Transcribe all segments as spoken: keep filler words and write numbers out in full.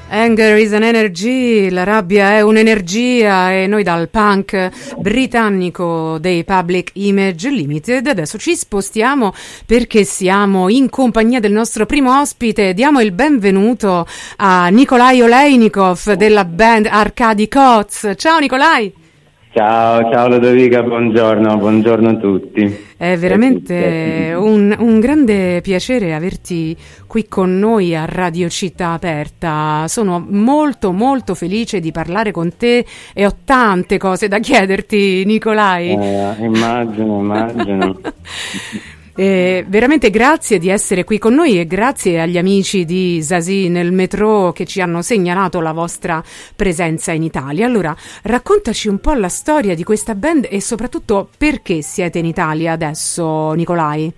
Anger is an energy, la rabbia è un'energia, e noi dal punk britannico dei Public Image Limited adesso ci spostiamo perché siamo in compagnia del nostro primo ospite. Diamo il benvenuto a Nikolaj Olejnikov della band Arkady Koc. Ciao Nikolaj! Ciao, ciao Lodovica, buongiorno, buongiorno a tutti. È veramente un, un grande piacere averti qui con noi a Radio Città Aperta. Sono molto molto felice di parlare con te e ho tante cose da chiederti, Nikolaj. Eh, immagino, immagino. Eh, veramente grazie di essere qui con noi e grazie agli amici di Zazie nel metro che ci hanno segnalato la vostra presenza in Italia. Allora, raccontaci un po' la storia di questa band e soprattutto perché siete in Italia adesso, Nikolaj?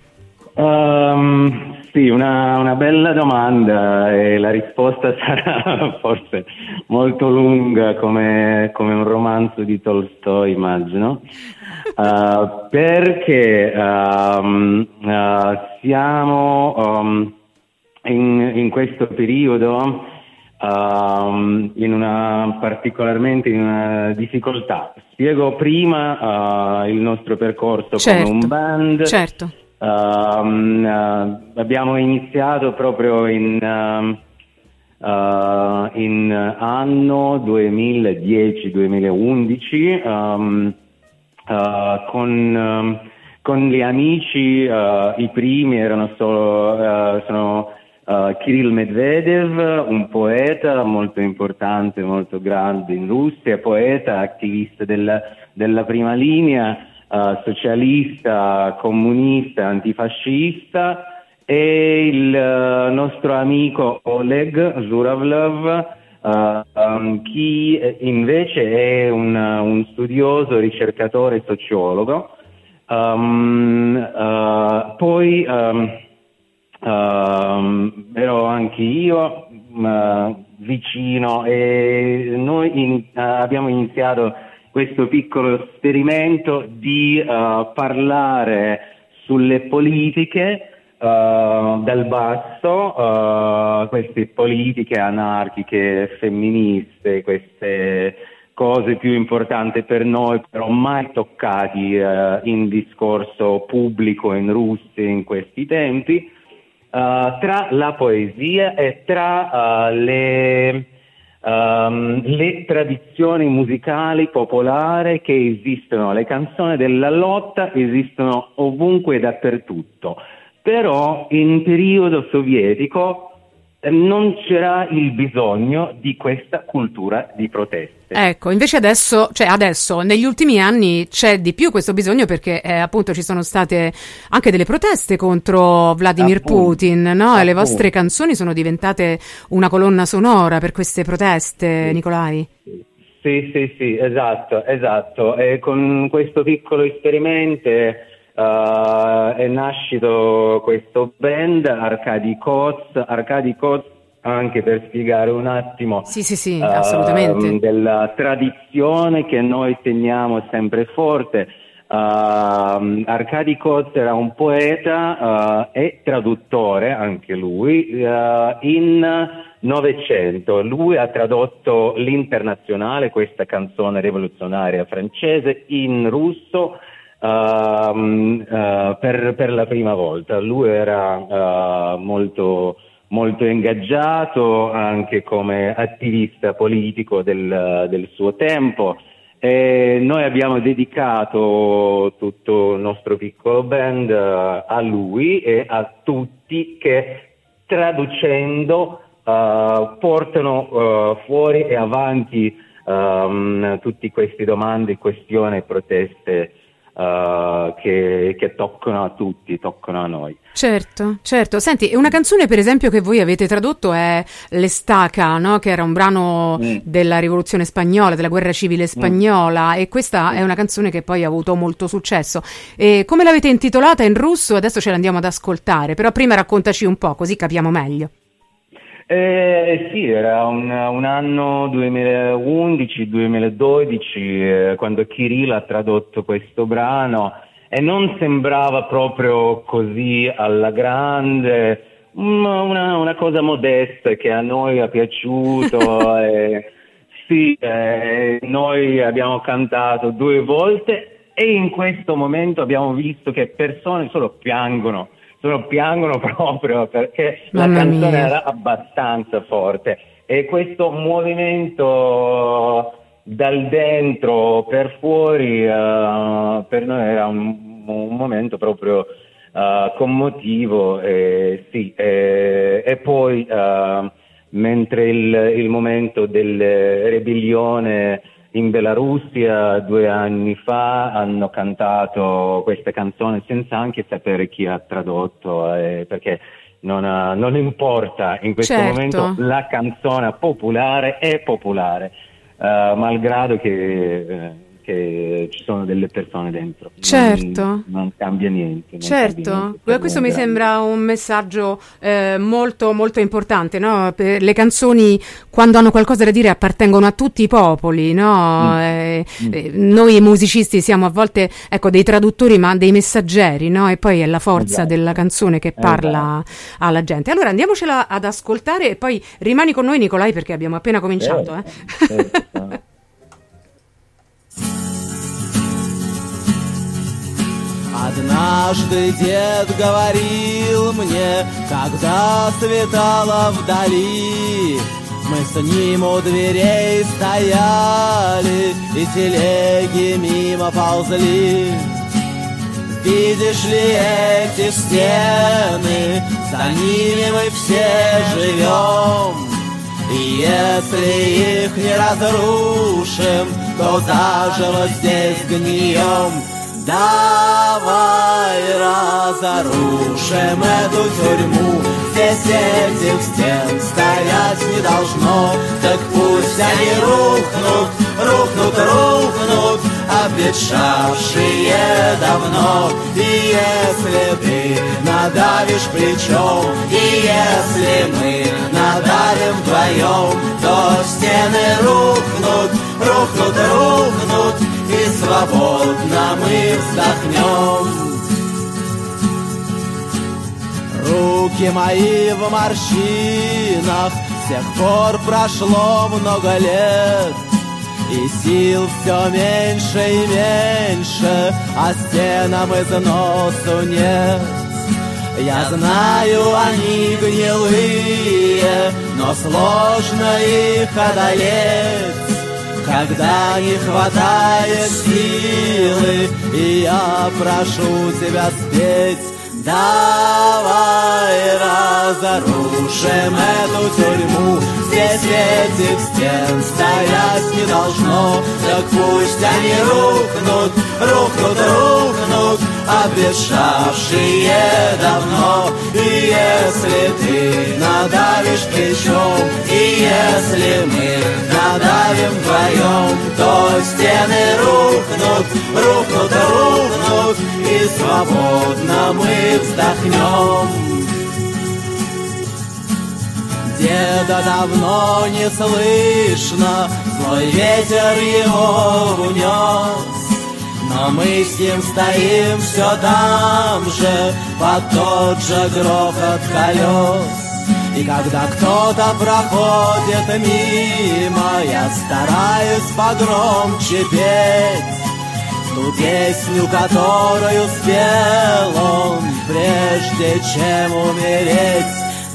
Um, sì, una, una bella domanda e la risposta sarà forse molto lunga come, come un romanzo di Tolstoi, immagino. Uh, perché um, uh, siamo um, in, in questo periodo um, in una particolarmente in una difficoltà. Spiego prima uh, il nostro percorso, certo, come un band. Certo. Um, uh, abbiamo iniziato proprio in um, uh, in anno duemiladieci duemilaundici. Um, Uh, con, um, con gli amici, uh, i primi erano solo uh, sono uh, Kirill Medvedev, un poeta molto importante, molto grande in Russia, poeta, attivista della, della prima linea, uh, socialista, comunista, antifascista, e il uh, nostro amico Oleg Zhuravlev, Uh, um, chi invece è un, un studioso, ricercatore, sociologo. Um, uh, poi um, uh, ero anche io uh, vicino, e noi in, uh, abbiamo iniziato questo piccolo esperimento di uh, parlare sulle politiche Uh, dal basso, uh, queste politiche anarchiche, femministe, queste cose più importanti per noi, però mai toccati uh, in discorso pubblico in Russia in questi tempi, uh, tra la poesia e tra uh, le, um, le tradizioni musicali popolari che esistono. Le canzoni della lotta esistono ovunque e dappertutto. Però in periodo sovietico eh, non c'era il bisogno di questa cultura di proteste. Ecco, invece adesso, cioè adesso, negli ultimi anni c'è di più questo bisogno perché eh, appunto ci sono state anche delle proteste contro Vladimir appunto, Putin, no? Appunto. E le vostre canzoni sono diventate una colonna sonora per queste proteste, sì. Nikolaj? Sì, sì, sì, esatto, esatto. E con questo piccolo esperimento Uh, è nascito questo band Arkady Koc. Arkady Koc, anche per spiegare un attimo, sì, sì, sì, uh, assolutamente, della tradizione che noi teniamo sempre forte. Uh, Arkady Koc era un poeta uh, e traduttore anche lui uh, in Novecento. Lui ha tradotto l'Internazionale, questa canzone rivoluzionaria francese, in russo. Uh, uh, per, per la prima volta. Lui era uh, molto, molto ingaggiato anche come attivista politico del, del suo tempo, e noi abbiamo dedicato tutto il nostro piccolo band uh, a lui e a tutti che traducendo uh, portano uh, fuori e avanti um, tutti questi domande, questioni e proteste Uh, che, che toccano a tutti, toccano a noi. Certo, certo. Senti, una canzone per esempio che voi avete tradotto è L'Estaca, no? Che era un brano mm. della rivoluzione spagnola, della guerra civile spagnola, mm. e questa mm. è una canzone che poi ha avuto molto successo. E come l'avete intitolata in russo? Adesso ce l'andiamo ad ascoltare, però prima raccontaci un po', così capiamo meglio. Eh, sì, era un, un anno duemilaundici duemiladodici eh, quando Kirill ha tradotto questo brano, e non sembrava proprio così alla grande una, una cosa modesta che a noi è piaciuto. e, sì, eh, noi abbiamo cantato due volte e in questo momento abbiamo visto che persone solo piangono, solo piangono proprio perché Mamma la canzone mia. era abbastanza forte e questo movimento dal dentro per fuori uh, per noi era un, un momento proprio uh, commotivo e, sì, e, e poi uh, mentre il, il momento della ribellione in Bielorussia due anni fa hanno cantato questa canzone senza anche sapere chi ha tradotto eh, perché non, ha, non importa in questo Certo. momento la canzone popolare è popolare uh, malgrado che, eh, che ci sono delle persone dentro. Certo. Non, non cambia niente. Non Certo, cambia niente. questo mi Grande. sembra un messaggio eh, molto molto importante, no? Per le canzoni quando hanno qualcosa da dire appartengono a tutti i popoli, no? Mm. Eh, Mm. eh, noi musicisti siamo a volte ecco dei traduttori ma dei messaggeri, no? E poi è la forza Esatto. della canzone che parla alla gente. Allora andiamocela ad ascoltare e poi rimani con noi Nicolai perché abbiamo appena cominciato. Eh. Certo, certo. Однажды дед говорил мне, когда светало вдали, мы с ним у дверей стояли и телеги мимо ползли. Видишь ли эти стены, за ними мы все живем. И если их не разрушим, то заживо здесь гнием. Давай разрушим эту тюрьму, здесь этих стен стоять не должно. Так пусть они рухнут, рухнут, рухнут, обветшавшие давно. И если ты надавишь плечом, и если мы надавим вдвоем, то стены рухнут, рухнут, рухнут, и свободно мы вздохнем. Руки мои в морщинах, с тех пор прошло много лет, и сил все меньше и меньше, а стенам износу нет. Я знаю, они гнилые, но сложно их одолеть, когда не хватает силы, и я прошу тебя спеть. Давай разрушим эту тюрьму, здесь этих стен стоять не должно. Так пусть они рухнут, рухнут, рухнут, обветшавшие давно. И если ты надавишь плечом, и если мы надавим вдвоем, то стены рухнут, рухнут, рухнут, и свободно мы вздохнем. Деда давно не слышно, злой ветер его унес, но мы с ним стоим все там же, под тот же грохот колес. И когда кто-то проходит мимо, я стараюсь погромче петь ту песню, которую спел он, прежде чем умереть.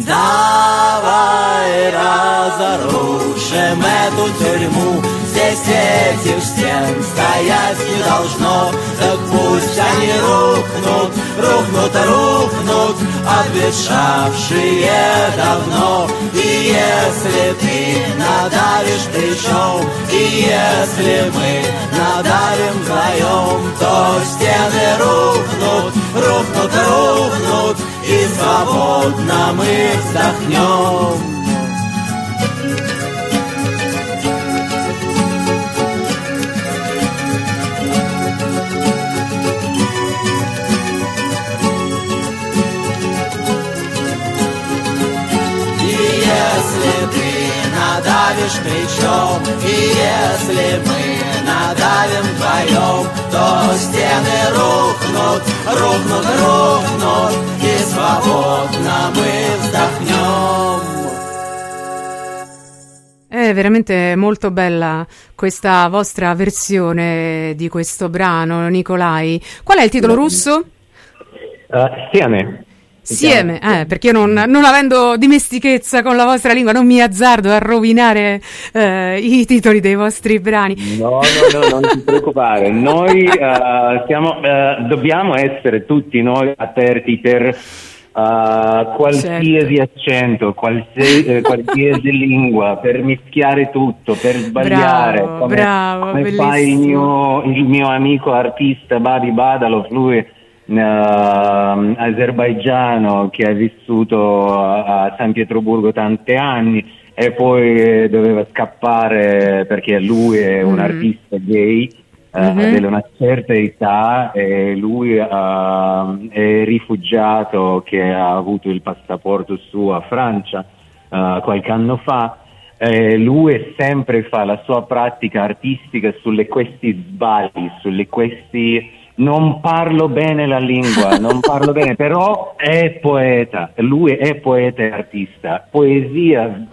Давай разрушим эту тюрьму, здесь этих стен стоять не должно. Так пусть они рухнут, рухнут, рухнут, обветшавшие давно. И если ты надавишь плечом, и если мы надавим вдвоем, то стены рухнут, рухнут, рухнут, и свободно мы вздохнем. Если ты надавишь плечом, и если мы надавим вдвоем, то стены рухнут, рухнут, рухнут, и свободно мы вздохнем. È veramente molto bella questa vostra versione di questo brano, Nicolai. Qual è il titolo russo? Uh, Sieme. Sieme, eh, perché io non, non avendo dimestichezza con la vostra lingua non mi azzardo a rovinare eh, i titoli dei vostri brani. No, no, no, non ti preoccupare. Noi uh, siamo, uh, dobbiamo essere tutti noi aperti per Uh, qualsiasi certo. accento, qualsiasi, eh, qualsiasi lingua, per mischiare tutto, per sbagliare. Bravo, come, bravo, come fa il mio, il mio amico artista Babi Badalov, lui uh, azerbaigiano, che ha vissuto a, a San Pietroburgo tanti anni e poi doveva scappare perché lui è un mm. artista gay. Mm-hmm. Uh, una certa età, e lui uh, è rifugiato che ha avuto il passaporto su a Francia uh, qualche anno fa. E lui sempre fa la sua pratica artistica sulle questi sbagli, sulle questi non parlo bene la lingua, non parlo bene, però è poeta, lui è poeta e artista. Poesia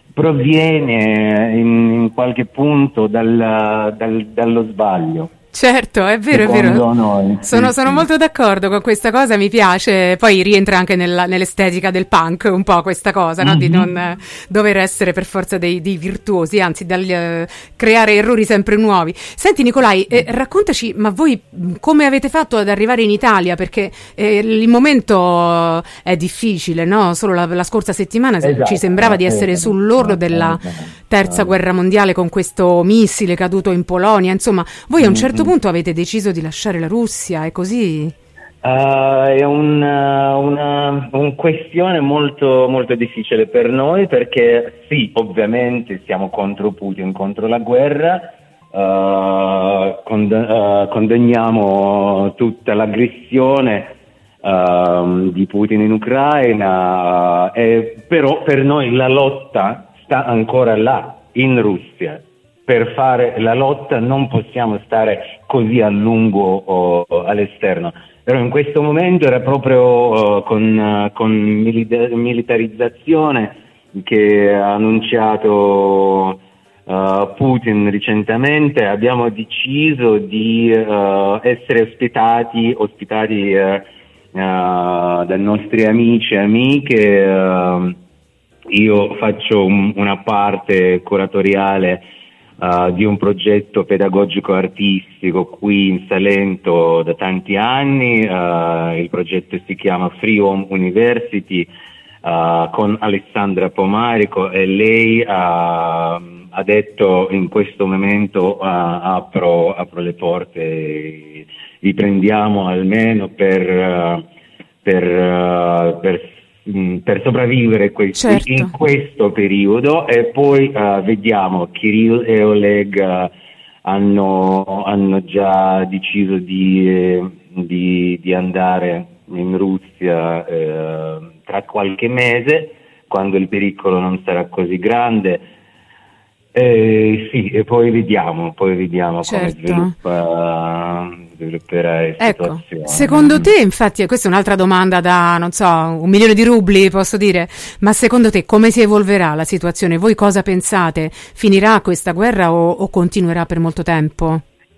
proviene in, in qualche punto dal, dal, dallo sbaglio. Certo, è vero, è vero. Noi, sono, sì, sono sì. molto d'accordo con questa cosa, mi piace. Poi rientra anche nella, nell'estetica del punk un po' questa cosa, no? Mm-hmm. Di non eh, dover essere per forza dei, dei virtuosi, anzi, dal, eh, creare errori sempre nuovi. Senti Nicolai, eh, raccontaci, ma voi come avete fatto ad arrivare in Italia? Perché eh, il momento è difficile, no? Solo la, la scorsa settimana esatto, ci sembrava di essere esatto, sull'orlo della terza guerra mondiale con questo missile caduto in Polonia. Insomma, voi a un certo punto avete deciso di lasciare la Russia, è così? Uh, è una, una, un questione molto, molto difficile per noi, perché sì, ovviamente siamo contro Putin, contro la guerra, uh, cond- uh, condanniamo tutta l'aggressione uh, di Putin in Ucraina, uh, e, però per noi la lotta sta ancora là, in Russia. Per fare la lotta non possiamo stare così a lungo oh, all'esterno. Però in questo momento era proprio uh, con, uh, con milita- militarizzazione che ha annunciato uh, Putin recentemente, abbiamo deciso di uh, essere ospitati, ospitati uh, uh, dai nostri amici e amiche. Uh, io faccio un, una parte curatoriale Uh, di un progetto pedagogico-artistico qui in Salento da tanti anni. Uh, il progetto si chiama Free Home University, uh, con Alessandra Pomarico, e lei uh, ha detto in questo momento uh, apro, apro le porte, vi prendiamo almeno per, uh, per, uh, per per sopravvivere questo, certo. in questo periodo, e poi uh, vediamo. Kirill e Oleg uh, hanno, hanno già deciso di, eh, di, di andare in Russia eh, tra qualche mese, quando il pericolo non sarà così grande. Eh, sì, e poi vediamo, poi vediamo certo. come sviluppa, svilupperà la ecco, situazione. Secondo te, infatti, questa è un'altra domanda da, non so, un milione di rubli, posso dire, ma secondo te come si evolverà la situazione? Voi cosa pensate? Finirà questa guerra o, o continuerà per molto tempo?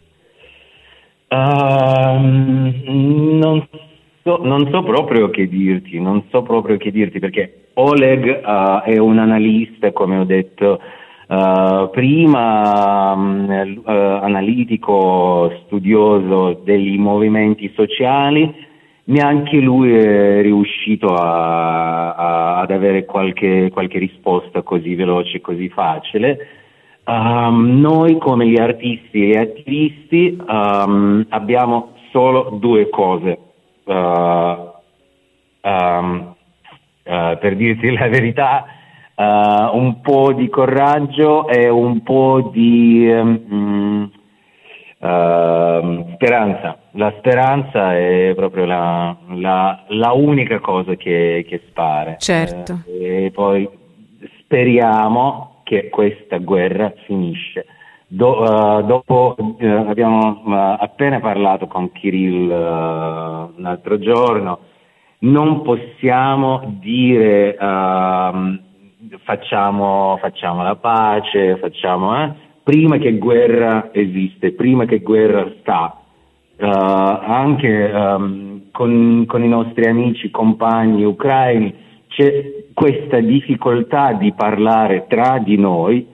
Um, non so, non so proprio che dirti, non so proprio che dirti, perché Oleg uh, è un analista, come ho detto Uh, prima um, uh, analitico, studioso dei movimenti sociali. Neanche lui è riuscito a, a, ad avere qualche, qualche risposta così veloce, così facile. Um, noi come gli artisti e attivisti um, abbiamo solo due cose, uh, um, uh, per dirti la verità. Uh, un po' di coraggio e un po' di um, uh, speranza. La speranza è proprio la, la, la unica cosa che, che spara. Certo. Uh, e poi speriamo che questa guerra finisce. Do, uh, dopo uh, abbiamo uh, appena parlato con Kirill uh, un altro giorno, non possiamo dire uh, facciamo, facciamo la pace, facciamo, eh, prima che guerra esiste, prima che guerra sta. Uh, anche um, con, con i nostri amici, compagni ucraini c'è questa difficoltà di parlare tra di noi,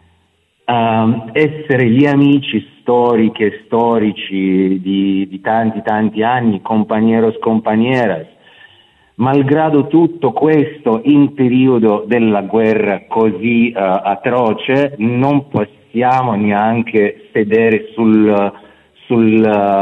uh, essere gli amici storiche, storici di, di tanti tanti anni, compañeros, compañeras. Malgrado tutto questo, in periodo della guerra così uh, atroce, non possiamo neanche sedere sul sul,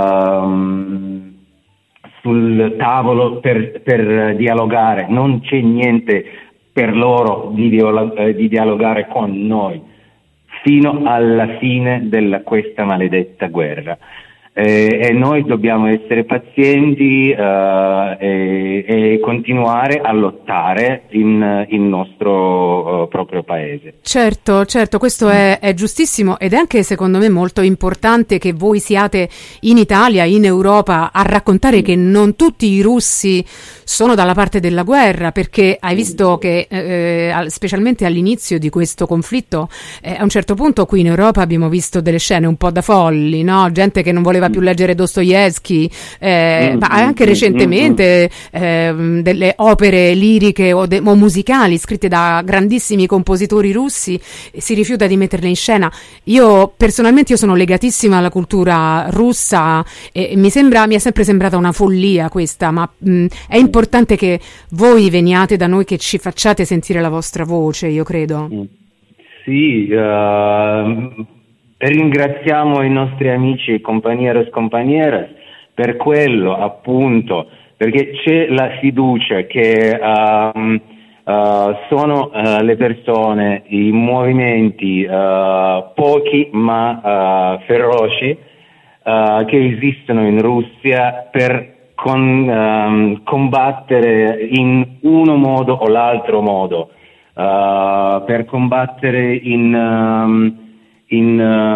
uh, sul tavolo per, per dialogare, non c'è niente per loro di, dialog- di dialogare con noi fino alla fine di questa maledetta guerra. Eh, e noi dobbiamo essere pazienti uh, e, e continuare a lottare in il nostro uh, proprio paese. Certo, certo, questo è, è giustissimo ed è anche secondo me molto importante che voi siate in Italia, in Europa, a raccontare che non tutti i russi sono dalla parte della guerra, perché hai visto che eh, specialmente all'inizio di questo conflitto eh, a un certo punto qui in Europa abbiamo visto delle scene un po' da folli, no? Gente che non voleva più leggere Dostoevskij, eh, ma anche recentemente eh, delle opere liriche o, de- o musicali scritte da grandissimi compositori russi, si rifiuta di metterle in scena. Io personalmente io sono legatissima alla cultura russa e mi sembra mi è sempre sembrata una follia questa, ma mh, è importante che voi veniate da noi, che ci facciate sentire la vostra voce, io credo. Sì, uh... ringraziamo i nostri amici, compañeros, compañeras, per quello appunto, perché c'è la fiducia che um, uh, sono uh, le persone, i movimenti uh, pochi ma uh, feroci uh, che esistono in Russia per con, um, combattere in uno modo o l'altro modo, uh, per combattere in... Um, in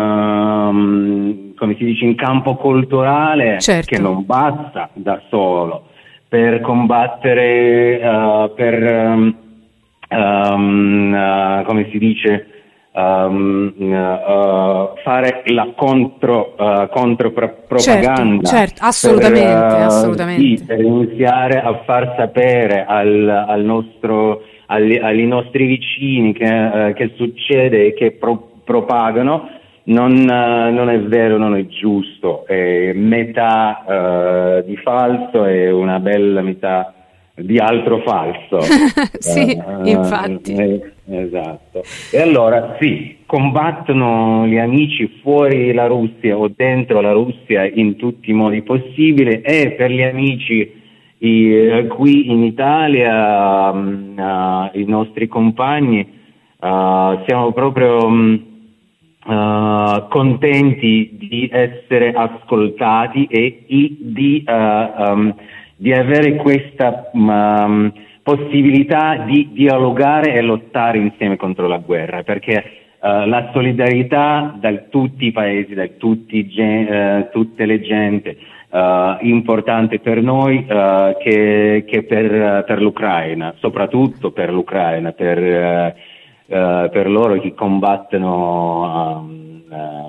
uh, come si dice in campo culturale, certo, che non basta da solo per combattere uh, per um, um, uh, come si dice um, uh, uh, fare la contro uh, contropropaganda, certo, certo, assolutamente, per, uh, assolutamente. Sì, per iniziare a far sapere al, al nostro agli, agli nostri vicini che, uh, che succede e che pro propagano, non, uh, non è vero, non è giusto, è metà uh, di falso e una bella metà di altro falso. Sì, uh, infatti. Eh, esatto. E allora sì, combattono gli amici fuori la Russia o dentro la Russia in tutti i modi possibili, e per gli amici i, qui in Italia, um, uh, i nostri compagni, uh, siamo proprio... Um, Uh, contenti di essere ascoltati e di, uh, um, di avere questa um, possibilità di dialogare e lottare insieme contro la guerra, perché uh, la solidarietà da tutti i paesi, da tutti gen- uh, tutte le gente, uh, importante per noi uh, che, che per, per l'Ucraina, soprattutto per l'Ucraina, per uh, Uh, per loro che combattono um,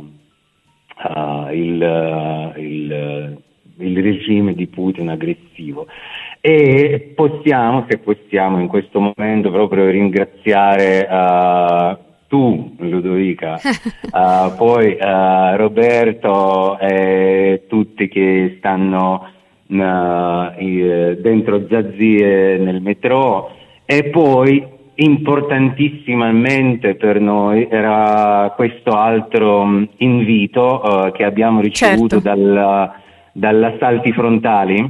uh, uh, il, uh, il, uh, il regime di Putin aggressivo. E possiamo, se possiamo, in questo momento proprio ringraziare uh, tu, Ludovica, uh, poi uh, Roberto e tutti che stanno uh, dentro Zazie nel metro, e poi importantissimamente per noi era questo altro um, invito uh, che abbiamo ricevuto, certo, dal, dall'Assalti Frontali,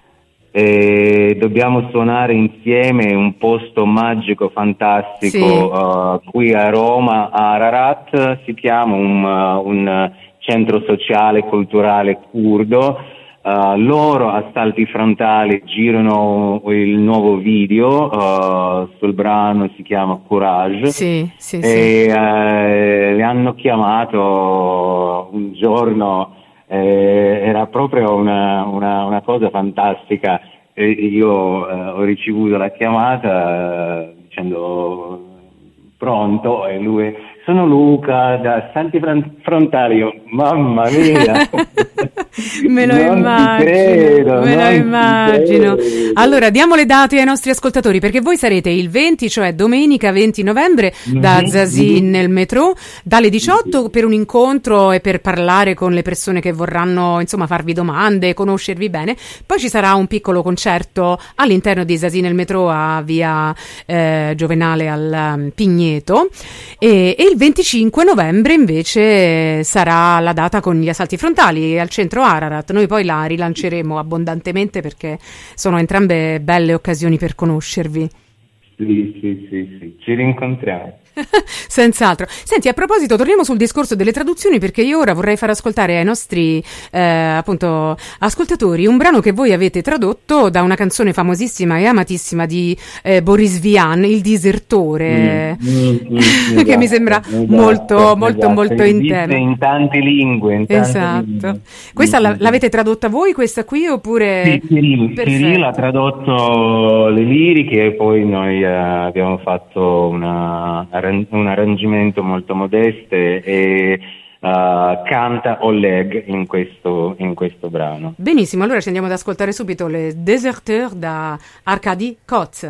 e dobbiamo suonare insieme un posto magico, fantastico, sì, uh, qui a Roma, a Ararat, si chiama un, uh, un centro sociale culturale curdo. Uh, loro, Assalti Frontali, girano il nuovo video uh, sul brano, si chiama Courage, sì, sì, e sì. Uh, li hanno chiamato un giorno, eh, era proprio una, una, una cosa fantastica, e io eh, ho ricevuto la chiamata eh, dicendo pronto, e lui: sono Luca da Santi Frontario. Mamma mia. Me lo non immagino, ti credo, me lo non ti immagino. credo. Allora, diamo le date ai nostri ascoltatori, perché voi sarete il venti, cioè domenica venti novembre, da Mhm, Zasin mhm. nel metro, dalle diciotto per un incontro e per parlare con le persone che vorranno, insomma, farvi domande, conoscervi bene. Poi ci sarà un piccolo concerto all'interno di Zasin nel metro a via eh, Giovenale al um, Pigneto, e, e il venticinque novembre invece sarà la data con gli assalti frontali al centro Ararat. Noi poi la rilanceremo abbondantemente perché sono entrambe belle occasioni per conoscervi. Sì, sì, sì, sì, ci rincontriamo. Senz'altro. Senti, a proposito, torniamo sul discorso delle traduzioni, perché io ora vorrei far ascoltare ai nostri eh, appunto ascoltatori un brano che voi avete tradotto da una canzone famosissima e amatissima di eh, Boris Vian, Il disertore, Mm, mm, mm, che mi esatto, sembra esatto, molto molto esatto. molto in Esiste tema. in tante lingue, in tante Esatto. lingue. Questa Mm, la- mm, mm. l'avete tradotta voi, questa qui, oppure? Sì, Kirill, Perfetto. Kirill ha tradotto le liriche e poi noi eh, abbiamo fatto una, arran- un arrangimento molto modeste e eh, canta Oleg in questo, in questo brano. Benissimo, allora ci andiamo ad ascoltare subito le Deserteur da Arkady Koz.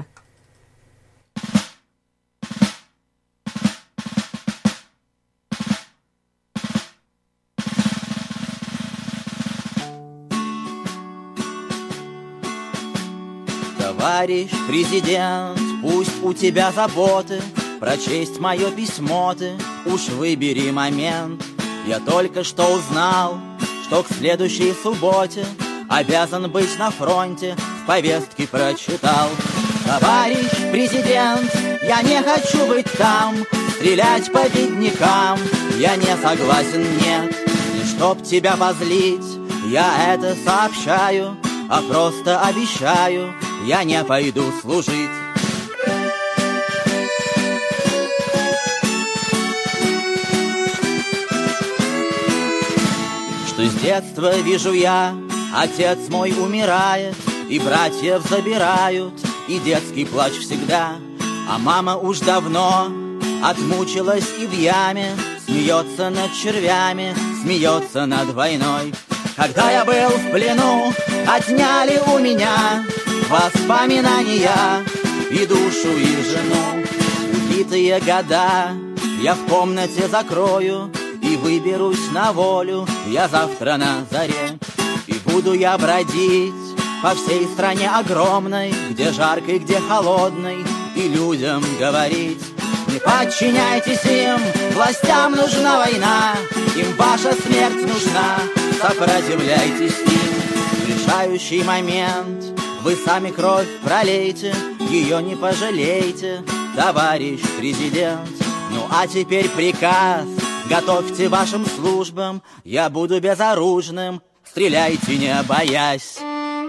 Товарищ президент, пусть у тебя заботы прочесть мое письмо ты, уж выбери момент. Я только что узнал, что к следующей субботе обязан быть на фронте, в повестке прочитал. Товарищ президент, я не хочу быть там, стрелять по беднякам я не согласен, нет. Не чтоб тебя позлить, я это сообщаю, а просто обещаю, я не пойду служить. Что с детства вижу я, отец мой умирает, и братьев забирают, и детский плач всегда. А мама уж давно отмучилась и в яме, смеется над червями, смеется над войной. Когда я был в плену, отняли у меня воспоминания и душу, и жену. Убитые года я в комнате закрою и выберусь на волю я завтра на заре. И буду я бродить по всей стране огромной, где жаркой, где холодной, и людям говорить: не подчиняйтесь им, властям нужна война, им ваша смерть нужна, сопротивляйтесь им. В решающий момент вы сами кровь пролейте, ее не пожалейте, товарищ президент. Ну а теперь приказ, готовьте вашим службам, я буду безоружным, стреляйте не боясь.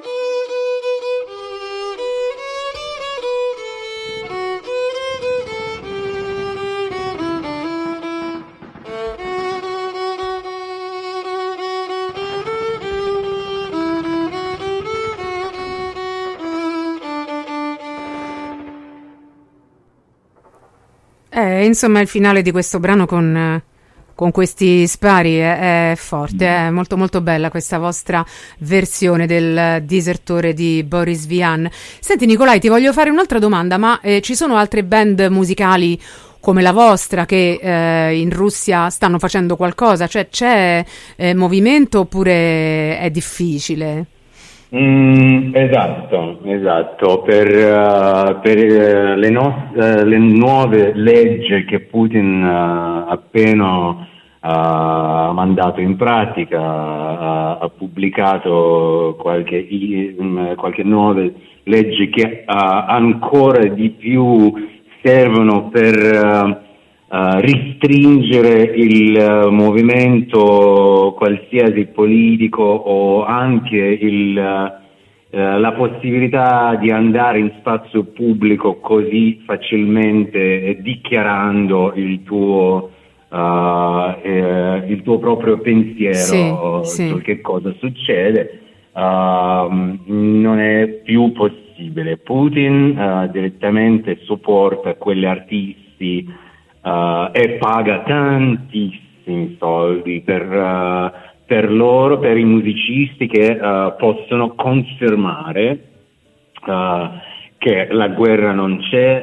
Eh, insomma, il finale di questo brano con, eh, con questi spari è, è forte, è molto molto bella questa vostra versione del Disertore di Boris Vian. Senti Nicolai, ti voglio fare un'altra domanda, ma eh, ci sono altre band musicali come la vostra che eh, in Russia stanno facendo qualcosa? Cioè c'è eh, movimento oppure è difficile? Mm, esatto, esatto. Per, uh, per uh, le, no- uh, le nuove leggi che Putin uh, appena ha uh, mandato in pratica, uh, ha pubblicato qualche, i- um, qualche nuove leggi che uh, ancora di più servono per uh, Uh, restringere il uh, movimento qualsiasi politico o anche il, uh, uh, la possibilità di andare in spazio pubblico così facilmente eh, dichiarando il tuo, uh, eh, il tuo proprio pensiero Sì, sì. su che cosa succede. Uh, uh, non è più possibile. Putin uh, direttamente supporta quegli artisti uh, e paga tantissimi soldi per, uh, per loro, per i musicisti che uh, possono confermare uh, che la guerra non c'è,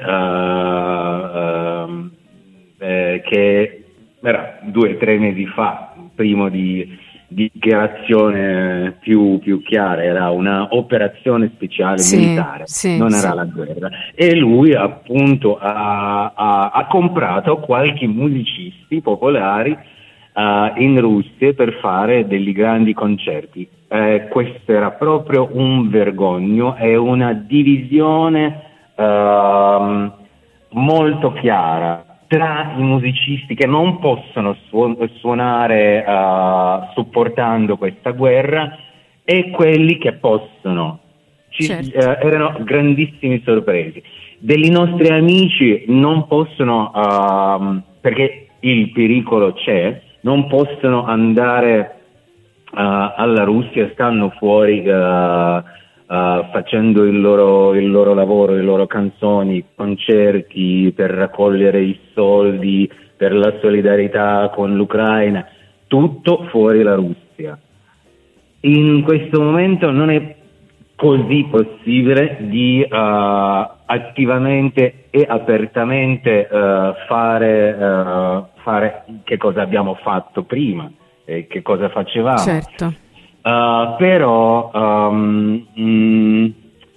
uh, uh, eh, che era due o tre mesi fa, prima di dichiarazione più, più chiara, era una operazione speciale sì, militare, sì, non sì. era la guerra. E lui appunto ha, ha, ha comprato qualche musicisti popolari uh, in Russia per fare degli grandi concerti. Eh, questo era proprio un vergogno, è una divisione uh, molto chiara tra i musicisti che non possono suon- suonare uh, supportando questa guerra e quelli che possono. Ci, certo. uh, erano grandissimi sorpresi. Degli nostri amici non possono, uh, perché il pericolo c'è, non possono andare uh, alla Russia, stanno fuori uh, Uh, facendo il loro, il loro lavoro, le loro canzoni, concerti per raccogliere i soldi per la solidarietà con l'Ucraina, tutto fuori la Russia. In questo momento non è così possibile di uh, attivamente e apertamente uh, fare, uh, fare che cosa abbiamo fatto prima e che cosa facevamo. Certo. Uh, però um, mm,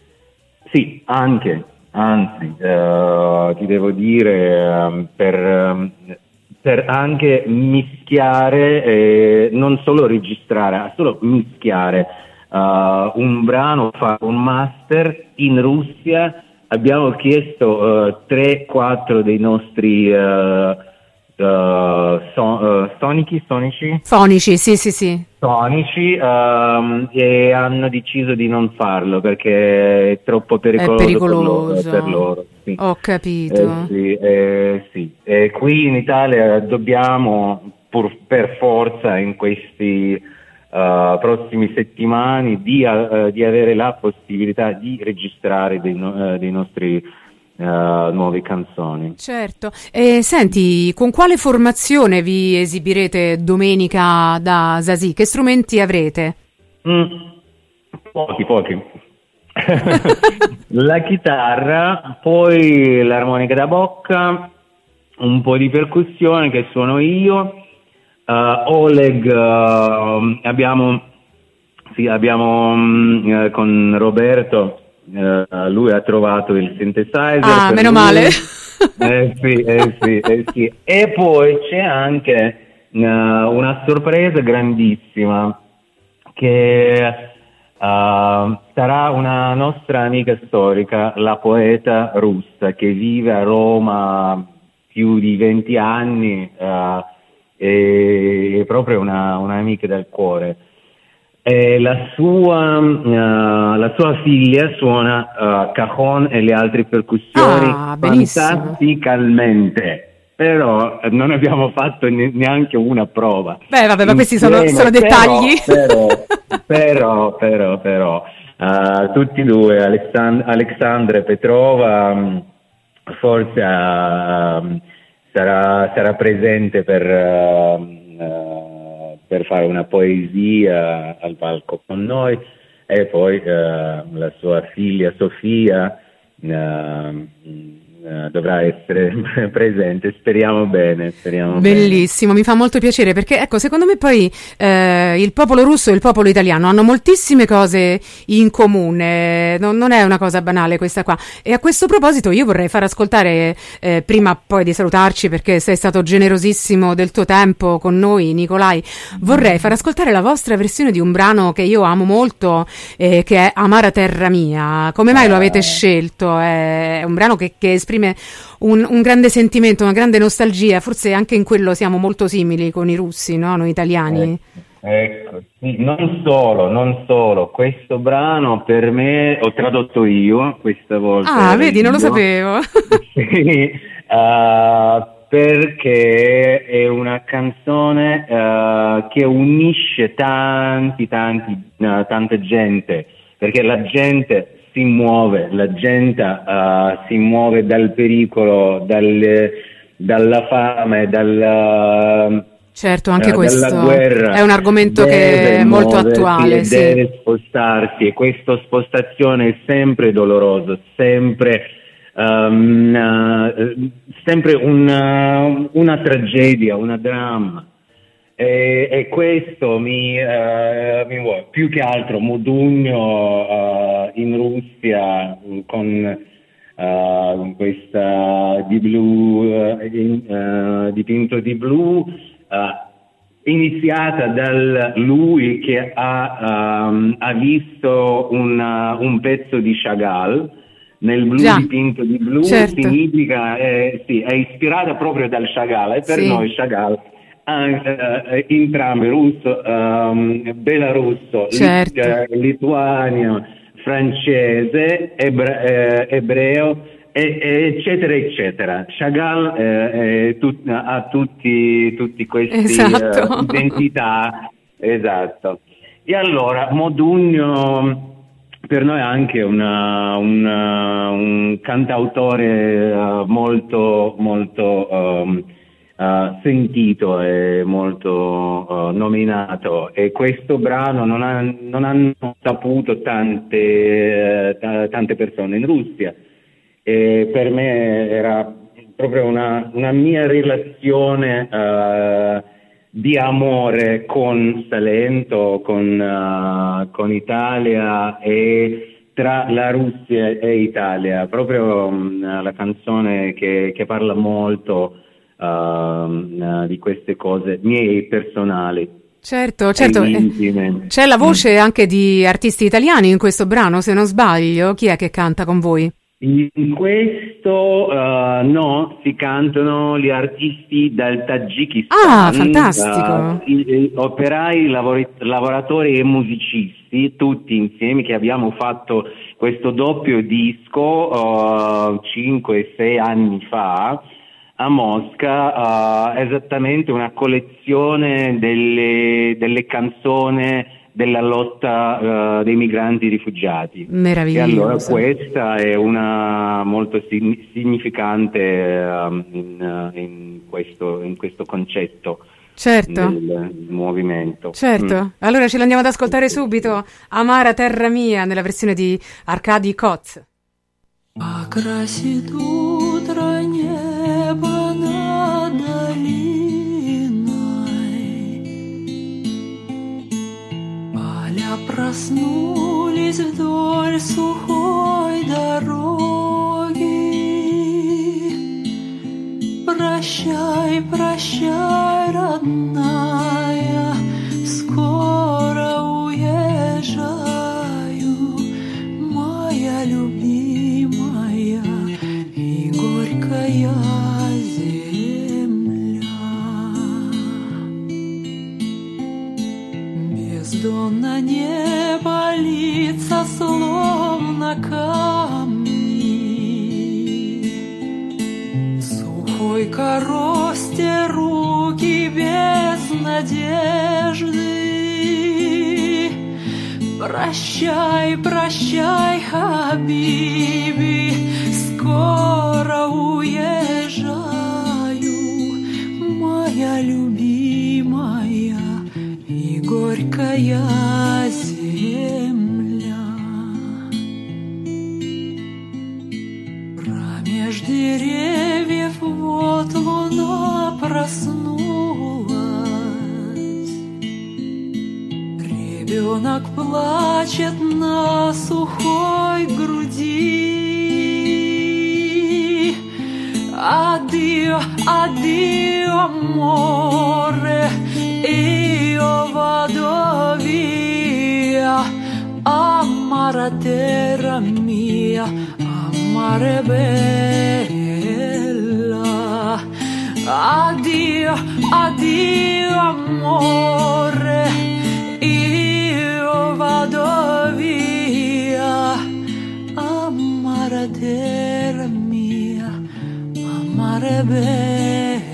sì, anche, anzi, uh, ti devo dire, um, per, um, per anche mischiare, eh, non solo registrare, ma solo mischiare uh, un brano, fare un master in Russia, abbiamo chiesto tre quattro dei nostri uh, uh, son, uh, sonici, sonici? Fonici, sì, sì, sì. Tonici um, e hanno deciso di non farlo perché è troppo pericoloso, È pericoloso. per loro. Per loro sì. Ho capito. Eh, sì, eh, sì. E qui in Italia dobbiamo pur, per forza in questi uh, prossimi settimane di, uh, di avere la possibilità di registrare dei, no, uh, dei nostri Uh, nuove canzoni. Certo. E senti, con quale formazione vi esibirete domenica da Zazie? Che strumenti avrete? Mm, pochi, pochi. La chitarra, poi l'armonica da bocca, un po' di percussione che suono io, uh, Oleg, uh, abbiamo, sì, abbiamo um, con Roberto. Uh, lui ha trovato il synthesizer. Ah, meno lui. male. Eh sì, eh sì, eh sì. E poi c'è anche uh, una sorpresa grandissima che uh, sarà una nostra amica storica, la poeta russa che vive a Roma più di venti anni, uh, e è proprio una, un'amica del cuore. E la sua, uh, la sua figlia suona uh, cajon e le altre percussioni ah, fantasticamente, però non abbiamo fatto ne- neanche una prova. Beh, vabbè, ma questi sono, sono dettagli. Però, però, però, però, uh, tutti e due, Alexand- Alexandra Petrova, um, forse uh, sarà, sarà presente per... Uh, uh, per fare una poesia al palco con noi, e poi uh, la sua figlia Sofia uh, uh, dovrà essere presente, speriamo bene, speriamo Bellissimo, bene. Mi fa molto piacere perché ecco, secondo me poi eh, il popolo russo e il popolo italiano hanno moltissime cose in comune, non, non è una cosa banale questa qua. E a questo proposito io vorrei far ascoltare, eh, prima poi di salutarci perché sei stato generosissimo del tuo tempo con noi, Nicolai, vorrei far ascoltare la vostra versione di un brano che io amo molto, eh, che è Amara Terra Mia. Come mai lo avete scelto? È un brano che, che esprime un, un grande sentimento, una grande nostalgia, forse anche in quello siamo molto simili con i russi, no? Noi italiani. Ecco, ecco, sì, non solo, non solo, questo brano per me, ho tradotto io questa volta. Ah, vedi, non lo sapevo. Sì, uh, perché è una canzone uh, che unisce tanti, tanti, uh, tanta gente, perché la gente si muove, la gente uh, si muove dal pericolo, dal, dalla fame, dal... Certo, anche uh, questo guerra. È un argomento che è molto attuale. E sì. Deve spostarsi, e questa spostazione è sempre dolorosa, sempre... Um, uh, sempre una, una tragedia, una dramma, e, e questo mi, uh, mi vuole più che altro Modugno uh, in Russia con uh, questa di blu uh, in, uh, dipinto di blu, uh, iniziata da lui che ha, um, ha visto una, un pezzo di Chagall. Nel blu Già, dipinto di blu, certo. significa, eh, sì, è ispirata proprio dal Chagall, e per Sì. noi Chagall, eh, entrambi, russo, um, belarusso, Certo. lit- lituano, francese, ebre- eh, ebreo, e- e eccetera, eccetera. Chagall eh, è tut- ha tutti, tutti questi Esatto. eh, identità, esatto. E allora, Modugno... Per noi è anche una, una, un cantautore uh, molto, molto um, uh, sentito e molto uh, nominato, e questo brano non, ha, non hanno saputo tante, uh, tante persone in Russia, e per me era proprio una, una mia relazione uh, di amore con Salento, con, uh, con Italia, e tra la Russia e Italia, proprio um, la canzone che, che parla molto uh, uh, di queste cose miei personali. Certo, certo. e eh, intime. C'è la voce anche di artisti italiani in questo brano, se non sbaglio. Chi è che canta con voi? In questo uh, no, si cantano gli artisti dal Tagikistan, Ah, fantastico. uh, i, i, operai, lavori, lavoratori e musicisti, tutti insieme, che abbiamo fatto questo doppio disco cinque sei anni fa a Mosca, uh, esattamente una collezione delle, delle canzoni della lotta uh, dei migranti rifugiati. Meraviglioso. E allora questa è una molto significante uh, in, uh, in, questo, in questo concetto. Certo. Del movimento. Certo. Mm. Allora ce l'andiamo ad ascoltare subito. Amara terra mia, nella versione di Arkady Koz. Окрасит утро небо над долиной. Поля проснулись вдоль сухой дороги. Прощай, прощай, родная, скоро уезжаю, моя любимая и горькая земля. Бездонно небо лится, словно камни. В сухой коросте руки без надежды. Прощай, прощай, Хабиби, скоро уезжаю, моя любимая и горькая земля. Промеж деревьев вот луна проснулась. Ребенок плачет на сухой груди. Адdio, addio amore, io vado via. Amara terra mia, amare bella. Addio, addio amore, io vado via. Amare terra mia, amare bella.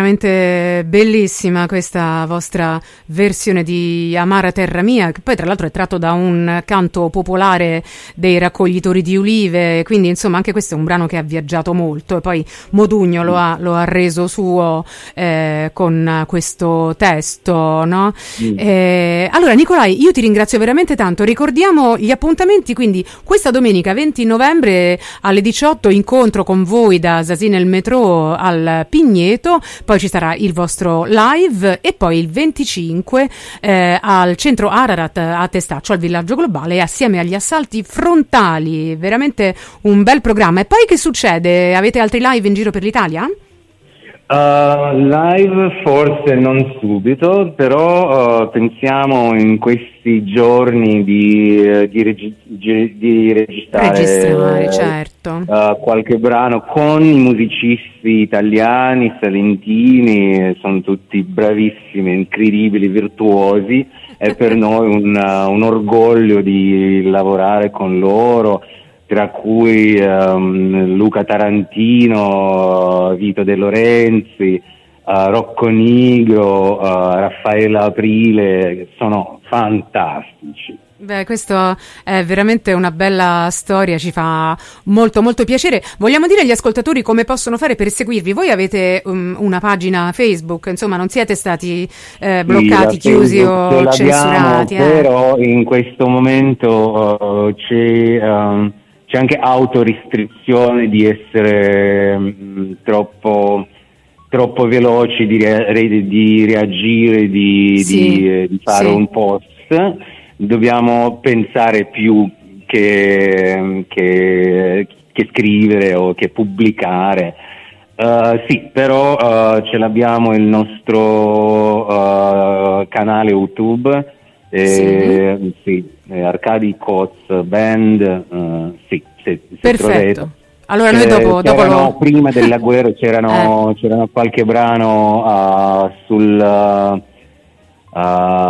veramente bellissima questa vostra versione di Amara Terra Mia, che poi tra l'altro è tratto da un canto popolare dei raccoglitori di ulive, quindi insomma anche questo è un brano che ha viaggiato molto e poi Modugno lo ha, lo ha reso suo eh, con questo testo, no? Mm. Eh, allora Nicolai, io ti ringrazio veramente tanto, ricordiamo gli appuntamenti, quindi questa domenica venti novembre alle diciotto incontro con voi da Zasì nel metro al Pigneto, poi ci sarà il vostro live e poi il venticinque eh, al centro Ararat a Testaccio, al villaggio globale, assieme agli assalti frontali, veramente un bel programma. E poi che succede? Avete altri live in giro per l'Italia? Uh, live forse non subito, però uh, pensiamo in questi giorni di, uh, di, regi- di registrare, registrare certo. uh, qualche brano con i musicisti italiani, salentini, sono tutti bravissimi, incredibili, virtuosi, è per noi un, uh, un orgoglio di lavorare con loro, tra cui um, Luca Tarantino, Vito De Lorenzi, uh, Rocco Nigro, uh, Raffaella Aprile, sono fantastici. Beh, questo è veramente una bella storia, ci fa molto molto piacere. Vogliamo dire agli ascoltatori come possono fare per seguirvi? Voi avete um, una pagina Facebook, insomma non siete stati eh, bloccati, sì, chiusi o censurati. Eh. Però in questo momento uh, c'è... Um, C'è anche autorestrizione di essere mh, troppo, troppo veloci, di, re, di reagire, di, sì, di, eh, di fare sì. un post. Dobbiamo pensare più che, che, che scrivere o che pubblicare. Uh, sì, però uh, ce l'abbiamo il nostro uh, canale YouTube. Eh, sì, sì eh, Arcadi Coz Band, uh, sì, se, se perfetto. Trovate. Allora noi dopo, dopo lo... prima della guerra c'erano, eh. c'erano qualche brano uh, sul uh,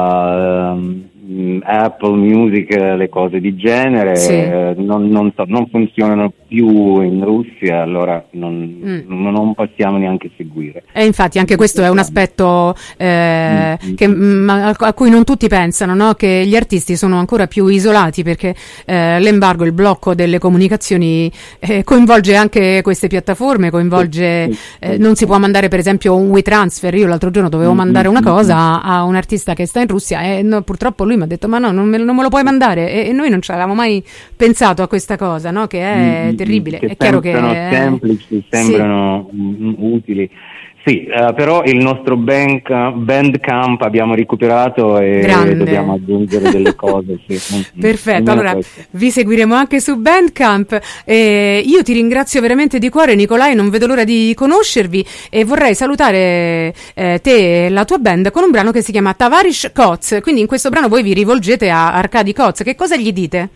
uh, Apple Music, le cose di genere, sì. eh, non, non, so, non funzionano più in Russia, allora non, mm. non possiamo neanche seguire. E infatti anche questo è un aspetto eh, mm. che, m, a cui non tutti pensano, no? Che gli artisti sono ancora più isolati perché eh, l'embargo, il blocco delle comunicazioni eh, coinvolge anche queste piattaforme, coinvolge, eh, non si può mandare per esempio un WeTransfer. Io l'altro giorno dovevo mandare una cosa a un artista che sta in Russia e no, purtroppo lui mi ha detto ma no, non me, non me lo puoi mandare e, e noi non ci avevamo mai pensato a questa cosa, no? Che è mm, terribile. Che è chiaro che sembrano semplici, sembrano sì. utili. Sì, uh, però il nostro bank, Bandcamp abbiamo recuperato e grande. Dobbiamo aggiungere delle cose. Sì. Perfetto, allora questo. Vi seguiremo anche su Bandcamp. Eh, io ti ringrazio veramente di cuore, Nicolai, non vedo l'ora di conoscervi e vorrei salutare eh, te e la tua band con un brano che si chiama Tavarish Koz. Quindi in questo brano voi vi rivolgete a Arcadi Koz, che cosa gli dite?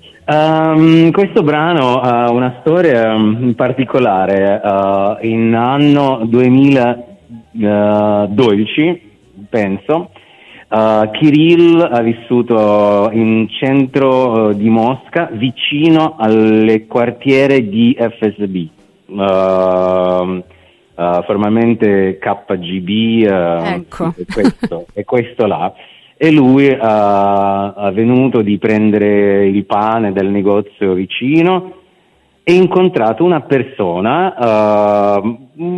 Um, questo brano ha una storia um, particolare. Uh, in anno duemiladodici, penso, uh, Kirill ha vissuto in centro uh, di Mosca, vicino alle quartiere di F S B, uh, uh, formalmente K G B, uh, ecco. e questo, e questo là. E lui uh, ha venuto di prendere il pane dal negozio vicino e incontrato una persona uh,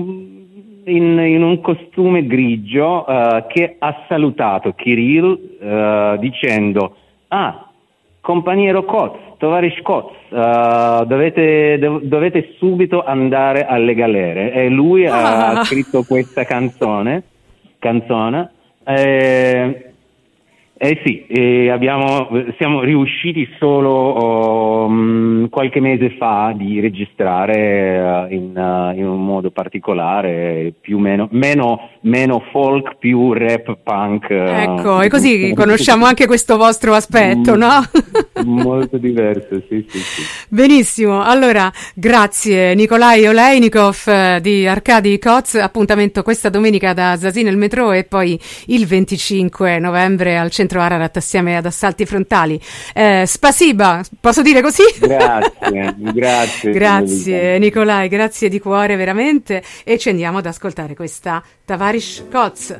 in, in un costume grigio uh, che ha salutato Kirill uh, dicendo ah, companiero Koz, tovarish Koz, uh, dovete, dov- dovete subito andare alle galere. E lui ah. ha scritto questa canzone, canzone eh, Eh sì, eh, abbiamo, siamo riusciti solo um, qualche mese fa di registrare uh, in, uh, in un modo particolare, più meno, meno, meno folk, più rap punk. Uh, ecco, e così conosciamo anche questo vostro aspetto, no? molto diverso, sì, sì, sì. Benissimo, allora grazie Nikolai Olejnikov eh, di Arkady Koc, appuntamento questa domenica da Zasin nel metro e poi il venticinque novembre al centro Ararat assieme ad Assalti Frontali. Eh, spasiba, posso dire così? Grazie, grazie. Grazie Nikolai, grazie di cuore veramente, e ci andiamo ad ascoltare questa Tavarish Koc.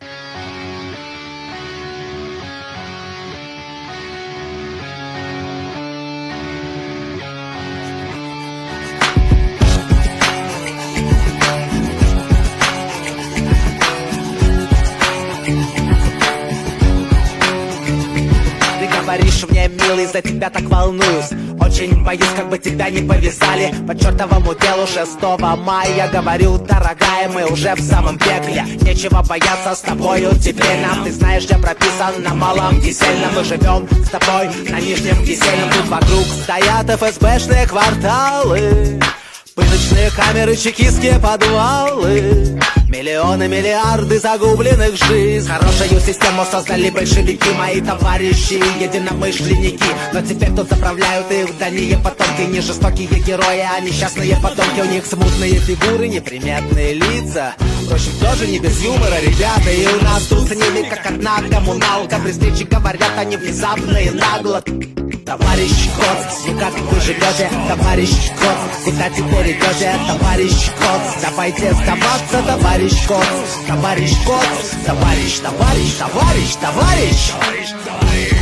Говоришь мне, милый, за тебя так волнуюсь. Очень боюсь, как бы тебя не повязали по чертовому делу шестого мая. Говорю, дорогая, мы уже в самом пекле. Нечего бояться с тобою теперь нам. Ты знаешь, где прописан на малом кисельном. Мы живем с тобой на нижнем кисельном. Тут вокруг стоят эф эс бэшные кварталы, пыточные камеры, чекистские подвалы. Миллионы, миллиарды загубленных жизней. Хорошую систему создали большевики, мои товарищи, единомышленники. Но теперь тут заправляют их дальние потомки. Не жестокие герои, а несчастные потомки. У них смутные фигуры, неприметные лица. Впрочем, тоже не без юмора, ребята. И у нас тут с ними как одна коммуналка. При встрече говорят они внезапно и нагло. Товарищ Коц, ну как вы живете, товарищ Коц? Куда теперь идете, товарищ Коц? Давайте сдаваться, товарищ Коц. Товарищ Коц, товарищ, товарищ, товарищ, товарищ, товарищ, товарищ.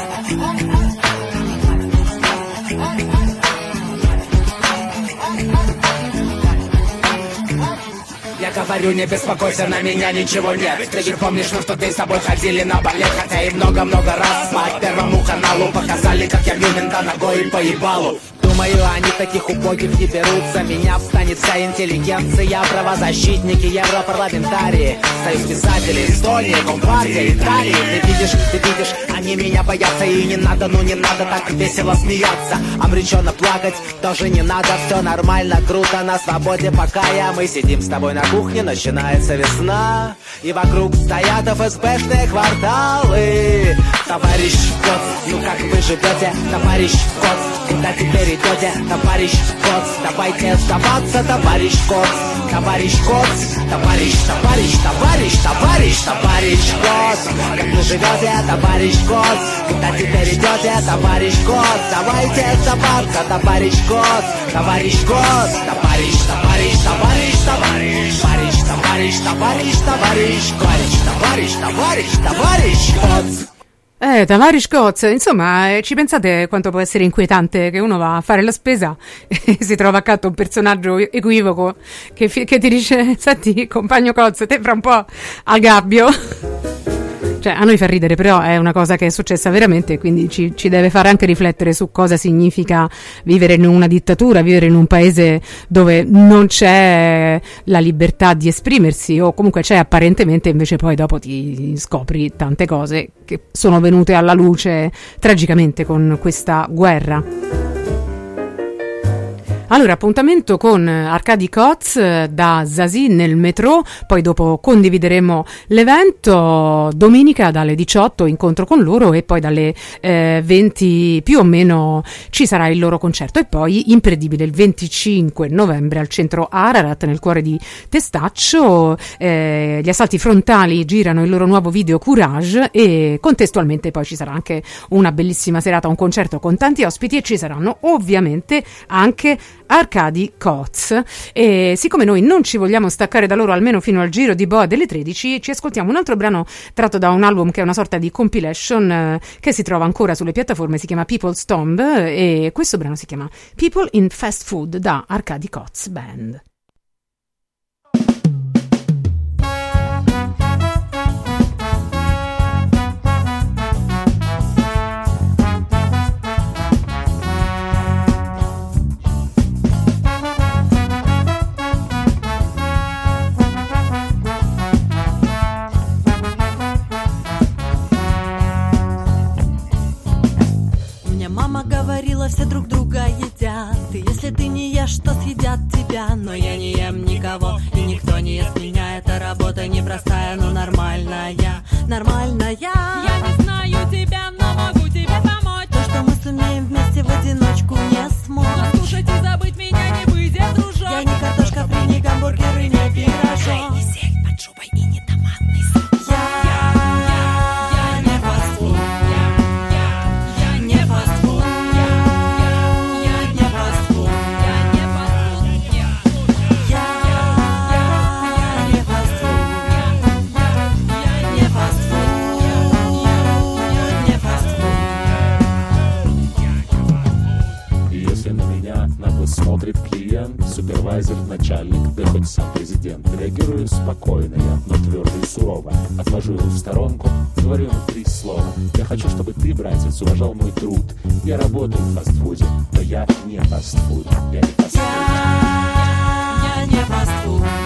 Я говорю, не беспокойся, на меня ничего нет. Ты же помнишь, мы в тот день с тобой ходили на балет. Хотя и много-много раз по Первому каналу показали, как я бью мента ногой по ебалу. Думаю, они таких убогих не берутся. Меня встанет вся интеллигенция, правозащитники, европарламентарии, союз писателей, Эстония, Компартия, Италия. Ты видишь, ты видишь, они меня боятся. И не надо, ну не надо так весело смеяться. Обреченно плакать тоже не надо. Все нормально, круто, на свободе пока я. Мы сидим с тобой на кухне, начинается весна. И вокруг стоят эф эс бэшные кварталы. Товарищ Коц, ну как вы живете, товарищ Коц? Куда теперь идете, товарищ Коц? Давайте сдаваться, товарищ Коц. Товарищ Коц, товарищ, товарищ, товарищ, товарищ, товарищ Коц. Как вы живете, товарищ Коц? Куда теперь идете, товарищ Коц? Давайте сдаваться, товарищ Коц. Товарищ Коц, товарищ, tоварищ, tоварищ, tоварищ, tоварищ, tоварищ, tоварищ, tоварищ, tоварищ, tоварищ, tоварищ, Коц. Eh, Tavarish Koc, insomma, eh, ci pensate quanto può essere inquietante che uno va a fare la spesa e si trova accanto un personaggio equivoco che, fi- che ti dice, senti, compagno Koc, te fra un po' al gabbio. Cioè, a noi fa ridere, però è una cosa che è successa veramente, quindi ci, ci deve fare anche riflettere su cosa significa vivere in una dittatura, vivere in un paese dove non c'è la libertà di esprimersi, o comunque c'è apparentemente, invece poi dopo ti scopri tante cose che sono venute alla luce tragicamente con questa guerra. Allora, appuntamento con Arkady Koc da Zasin nel metro, poi dopo condivideremo l'evento, domenica dalle diciotto incontro con loro e poi dalle eh, venti più o meno ci sarà il loro concerto e poi imperdibile il venticinque novembre al centro Ararat nel cuore di Testaccio. Eh, gli Assalti Frontali girano il loro nuovo video Courage e contestualmente poi ci sarà anche una bellissima serata, un concerto con tanti ospiti e ci saranno ovviamente anche Arkady Koc. E siccome noi non ci vogliamo staccare da loro almeno fino al giro di boa delle tredici, ci ascoltiamo un altro brano tratto da un album che è una sorta di compilation eh, che si trova ancora sulle piattaforme, si chiama People's Tomb e questo brano si chiama People in Fast Food da Arkady Koc Band. Говорила, все друг друга едят. И если ты не ешь, то съедят тебя. Но я не ем никого, и никто не ест меня. Эта работа непростая, но нормальная. Нормальная. Я не знаю тебя, но могу тебе помочь. То, что мы сумели супервайзер, начальник, да хоть сам президент. Реагирую спокойно я, но твердо и сурово. Отвожу его в сторонку, говорю ему три слова. Я хочу, чтобы ты, братец, уважал мой труд. Я работаю в фастфуде, но я не фастфуд. Я не фастфуд. Я, я не фастфуд.